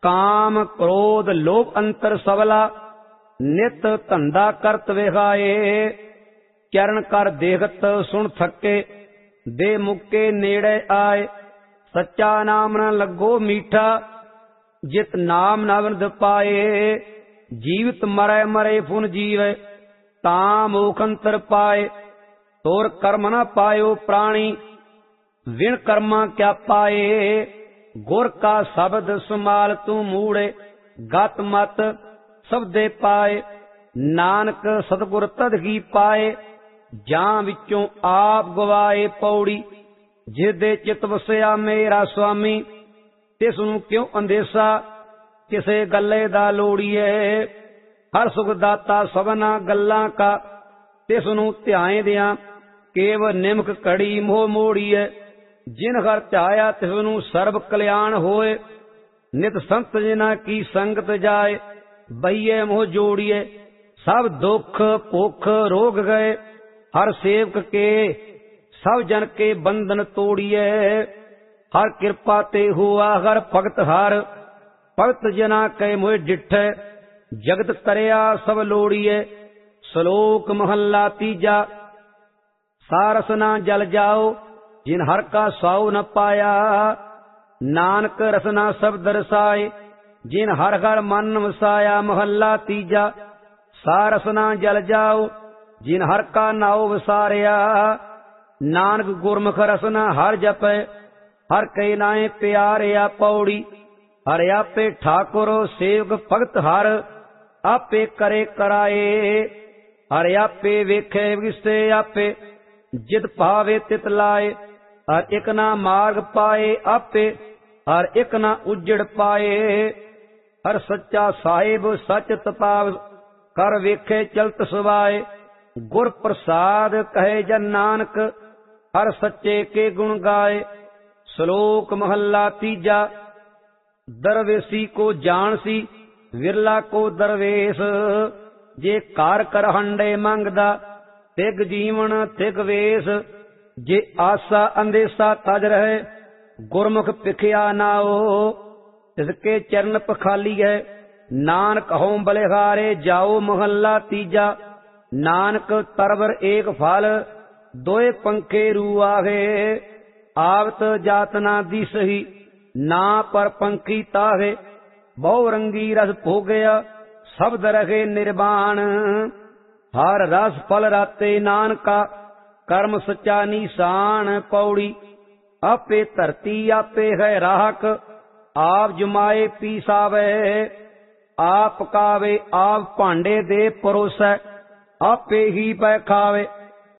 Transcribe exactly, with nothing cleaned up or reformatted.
ਕਾਮ ਕ੍ਰੋਧ ਲੋਭ ਅੰਤਰ ਸਬਲਾ, ਨਿਤ ਧੰਦਾ ਕਰਤ ਵਿਖਾਏ। ਚਰਨ ਕਰ ਦੇਖਤ ਸੁਣ ਥੱਕੇ, ਦੇ ਮੁੱਕੇ ਨੇੜੇ ਆਏ। ਸੱਚਾ ਨਾਮ ਨ ਲੱਗੋ ਮੀਠਾ, ਜਿਤ ਨਾਮ ਨਵਨਦ ਪਾਏ। ਜੀਵਤ ਮਰੈ ਮਰੇ ਫੁਨ ਜੀਵੈ, ਤਾਂ ਮੋਖ ਅੰਤਰ ਪਾਏ। ਤੋਰ ਕਰਮ ਨ ਪਾਇਓ ਪ੍ਰਾਣੀ, ਵਿਣ ਕਰਮਾਂ ਕਿਆ ਪਾਏ। ਗੁਰ ਕਾ ਸ਼ਬਦ ਸਮਾਲ ਤੂੰ ਮੂੜੇ, ਗਤ ਮਤ ਸਬਦੇ ਪਾਏ। ਨਾਨਕ ਸਤਿਗੁਰ ਤਦਗੀ ਪਾਏ, ਜਾਂ ਵਿੱਚੋਂ ਆਪ ਗਵਾਏ। ਪੌੜੀ ਜਿਹਦੇ ਚਿਤ ਵਸਿਆ ਮੇਰਾ ਸੁਆਮੀ, ਤਿਸ ਨੂੰ ਕਿਉਂ ਅੰਦੇਸਾ, ਕਿਸੇ ਗੱਲੇ ਦਾ ਲੋੜੀਏ। ਹਰ ਸੁਖ ਦਾਤਾ ਸਭਨਾ ਗੱਲਾਂ ਕਾ, ਤਿਸ ਨੂੰ ਧਿਆਏ ਦਿਆਂ ਕੇਵ ਨਿਮਕ ਕੜੀ ਮੋਹ ਮੋੜੀਏ। ਜਿਨ ਹਰ ਧਿਆਇਆ ਤਿਸ ਨੂੰ ਸਰਬ ਕਲਿਆਣ ਹੋਏ। ਨਿਤ ਸੰਤ ਜਿਨਾ ਕੀ ਸੰਗਤ ਜਾਏ, ਬਈਏ ਮੋਹ ਜੋੜੀਏ। ਸਭ ਦੁੱਖ ਭੁੱਖ ਰੋਗ ਗਏ, ਹਰ ਸੇਵਕ ਕੇ ਸਭ ਜਨ ਕੇ ਬੰਧਨ ਤੋੜੀਏ। ਹਰ ਕਿਰਪਾ ਤੇ ਹੁਆ ਹਰ ਭਗਤ ਹਰ, ਭਗਤ ਜਨਾ ਕੈ ਮੋਹਿ ਡਿਠੈ। ਜਗਤ ਤਰਿਆ ਸਭ ਲੋੜੀਏ। ਸ਼ਲੋਕ ਮਹੱਲਾ ਤੀਜਾ। ਸਾਰਸ ਨਾ ਜਲ ਜਾਓ, ਜਿਨ ਹਰ ਕਾ ਸਾਉ ਨ ਪਾਇਆ। ਨਾਨਕ ਰਸਨਾ ਸ਼ਬਦ ਰਸਾਏ, ਜਿਨ ਹਰ ਹਰ ਮਨ ਵਸਾਇਆ। ਮਹੱਲਾ ਤੀਜਾ। ਸਾਰਸ ਨਾ ਜਲ ਜਾਓ, ਜਿਨ ਹਰ ਕਾ ਨਾਉ ਵਸਾਰਿਆ। ਨਾਨਕ ਗੁਰਮੁਖ ਰਸਨਾ ਹਰ ਜਪੈ, ਹਰ ਕੈ ਨਾਏ ਪਿਆਰਿਆ। ਪੌੜੀ ਹਰ ਆਪੇ ਠਾਕੁਰ, ਸੇਵਕ ਭਗਤ ਹਰ ਆਪੇ ਕਰੇ ਕਰਾਏ। ਹਰ ਆਪੇ ਵੇਖੇ ਵਿਗਸੇ ਆਪੇ, ਜਿਤ ਭਾਵੇ ਤਿਤ ਲਾਏ। ਹਰ ਇੱਕ ਨਾ ਮਾਰਗ ਪਾਏ ਆਪੇ, ਹਰ ਇੱਕ ਨਾ ਉਜੜ ਪਾਏ। ਹਰ ਸੱਚਾ ਸਾਹਿਬ ਸੱਚ ਤਪਾਵ, ਕਰ ਵੇਖੇ ਚਲਤ ਸੁਭਾਏ। ਗੁਰ ਪ੍ਰਸਾਦ ਕਹੇ ਜਨ ਨਾਨਕ, ਹਰ ਸੱਚੇ ਕੇ ਗੁਣ ਗਾਏ। ਸ਼ਲੋਕ ਮਹੱਲਾ ਤੀਜਾ। ਦਰਵੇਸੀ ਕੋ ਜਾਣਸੀ, ਵਿਰਲਾ ਕੋ ਦਰਵੇਸ਼। ਜੇ ਕਾਰ ਕਰ ਹੰਡੇ ਮੰਗਦਾ, ਤਿਗ ਜੀਵਨ ਤਿਗ ਵੇਸ। ਜੇ ਆਸਾ ਅੰਦੇਸਾ ਤਜ ਰਹੇ, ਗੁਰਮੁਖ ਪਿਖਿਆ ਨਾਓ। ਤਿਸਕੇ ਚਰਨ ਪਖਾਲੀ ਹੈ, ਨਾਨਕ ਹਉ ਬਲਿਹਾਰੇ ਜਾਓ। ਮਹੱਲਾ ਤੀਜਾ। ਨਾਨਕ ਤਰਵਰ ਏਕ ਫਲ, ਦੋਏ ਪੰਖੇ ਰੂ ਆਵੇ। ਆਵਤ ਜਾਤ ਨਾ ਦਿਸਹੀ, ਨਾ ਪਰ ਪੰਖੀ ਤਾਹੇ। ਬਹੁ ਰੰਗੀ ਰਸ ਭੋਗਿਆ, ਸ਼ਬਦ ਰਹੇ ਨਿਰਵਾਣ। ਹਰ ਰਸ ਫਲ ਰਾਤੇ ਨਾਨਕਾ, ਕਰਮ ਸੱਚਾ ਨੀਸਾਨ। ਪੌੜੀ ਆਪੇ ਧਰਤੀ ਆਪੇ ਹੈ ਰਾਹਕ, ਆਪ ਜਮਾਏ ਪੀਸਾਵੇ। ਆਪ ਕਾਵੇ ਆਪ ਭਾਂਡੇ ਦੇ ਪਰੋਸੈ, ਆਪੇ ਹੀ ਪੈ ਖਾਵੇ।